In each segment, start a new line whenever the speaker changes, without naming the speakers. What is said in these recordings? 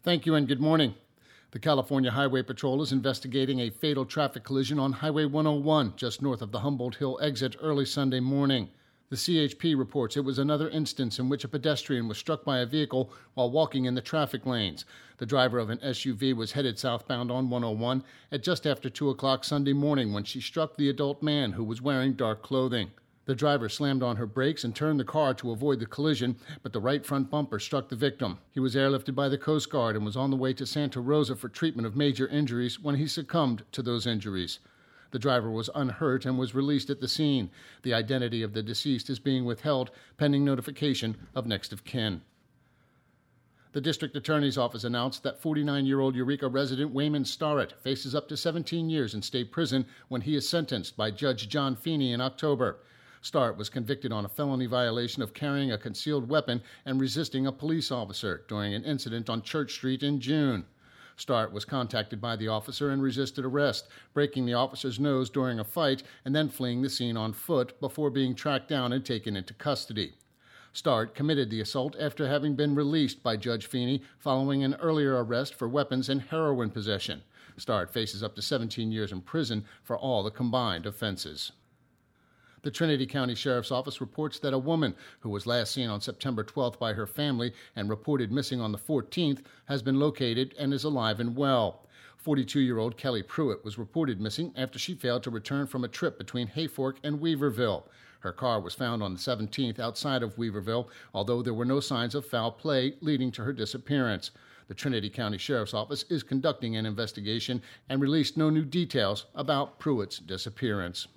Thank you and good morning. The California Highway Patrol is investigating a fatal traffic collision on Highway 101 just north of the Humboldt Hill exit early Sunday morning. The CHP reports it was another instance in which a pedestrian was struck by a vehicle while walking in the traffic lanes. The driver of an SUV was headed southbound on 101 at just after 2 o'clock Sunday morning when she struck the adult man who was wearing dark clothing. The driver slammed on her brakes and turned the car to avoid the collision, but the right front bumper struck the victim. He was airlifted by the Coast Guard and was on the way to Santa Rosa for treatment of major injuries when he succumbed to those injuries. The driver was unhurt and was released at the scene. The identity of the deceased is being withheld pending notification of next of kin. The district attorney's office announced that 49-year-old Eureka resident Wayman Starrett faces up to 17 years in state prison when he is sentenced by Judge John Feeney in October. Starrett was convicted on a felony violation of carrying a concealed weapon and resisting a police officer during an incident on Church Street in June. Starrett was contacted by the officer and resisted arrest, breaking the officer's nose during a fight and then fleeing the scene on foot before being tracked down and taken into custody. Starrett committed the assault after having been released by Judge Feeney following an earlier arrest for weapons and heroin possession. Starrett faces up to 17 years in prison for all the combined offenses. The Trinity County Sheriff's Office reports that a woman who was last seen on September 12th by her family and reported missing on the 14th has been located and is alive and well. 42-year-old Kelly Pruitt was reported missing after she failed to return from a trip between Hayfork and Weaverville. Her car was found on the 17th outside of Weaverville, although there were no signs of foul play leading to her disappearance. The Trinity County Sheriff's Office is conducting an investigation and released no new details about Pruitt's disappearance.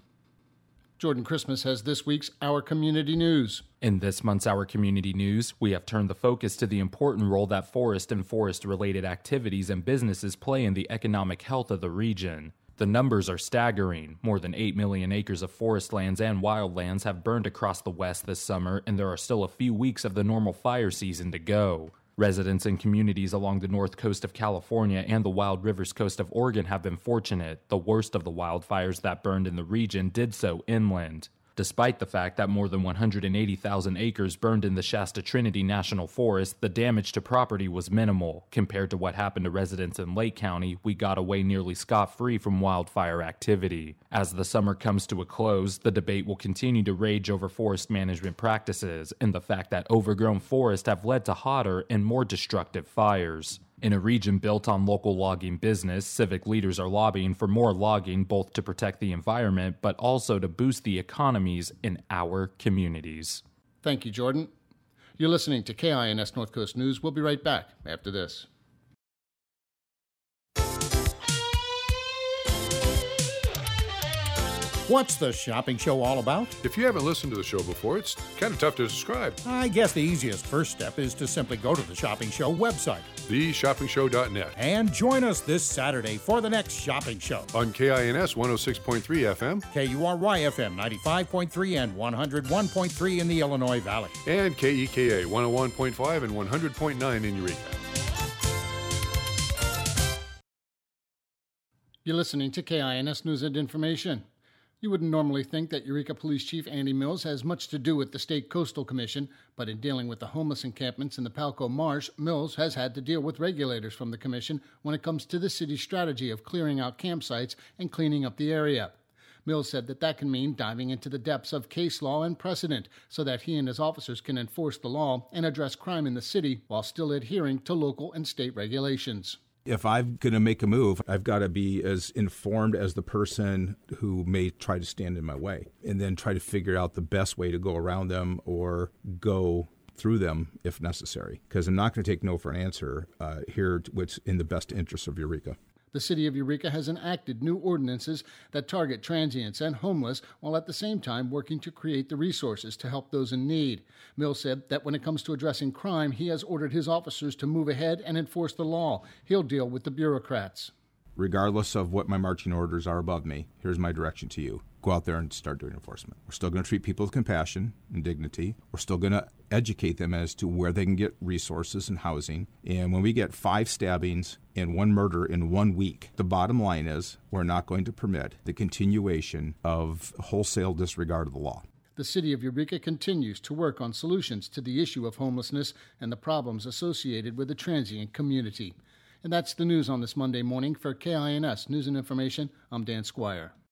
Jordan Christmas has this week's Our Community News.
In this month's Our Community News, we have turned the focus to the important role that forest and forest-related activities and businesses play in the economic health of the region. The numbers are staggering. More than 8 million acres of forest lands and wildlands have burned across the West this summer, and there are still a few weeks of the normal fire season to go. Residents in communities along the north coast of California and the Wild Rivers coast of Oregon have been fortunate. The worst of the wildfires that burned in the region did so inland. Despite the fact that more than 180,000 acres burned in the Shasta Trinity National Forest, the damage to property was minimal. Compared to what happened to residents in Lake County, we got away nearly scot-free from wildfire activity. As the summer comes to a close, the debate will continue to rage over forest management practices and the fact that overgrown forests have led to hotter and more destructive fires. In a region built on local logging business, civic leaders are lobbying for more logging both to protect the environment but also to boost the economies in our communities.
Thank you, Jordan. You're listening to KINS North Coast News. We'll be right back after this.
What's the shopping show all about?
If you haven't listened to the show before, it's kind of tough to describe.
I guess the easiest first step is to simply go to the Shopping Show website.
TheShoppingShow.net.
And join us this Saturday for the next shopping show.
On KINS 106.3 FM.
KURY FM 95.3 and 101.3 in the Illinois Valley.
And KEKA 101.5 and 100.9 in Eureka.
You're listening to KINS News and Information. You wouldn't normally think that Eureka Police Chief Andy Mills has much to do with the State Coastal Commission, but in dealing with the homeless encampments in the Palco Marsh, Mills has had to deal with regulators from the commission when it comes to the city's strategy of clearing out campsites and cleaning up the area. Mills said that can mean diving into the depths of case law and precedent so that he and his officers can enforce the law and address crime in the city while still adhering to local and state regulations.
If I'm going to make a move, I've got to be as informed as the person who may try to stand in my way, and then try to figure out the best way to go around them or go through them if necessary. Because I'm not going to take no for an answer here, what's in the best interest of Eureka.
The city of Eureka has enacted new ordinances that target transients and homeless while at the same time working to create the resources to help those in need. Mills said that when it comes to addressing crime, he has ordered his officers to move ahead and enforce the law. He'll deal with the bureaucrats.
Regardless of what my marching orders are above me, here's my direction to you. Go out there and start doing enforcement. We're still going to treat people with compassion and dignity. We're still going to educate them as to where they can get resources and housing. And when we get 5 stabbings and 1 murder in 1 week, the bottom line is we're not going to permit the continuation of wholesale disregard of the law.
The city of Eureka continues to work on solutions to the issue of homelessness and the problems associated with the transient community. And that's the news on this Monday morning. For KINS News and Information, I'm Dan Squire.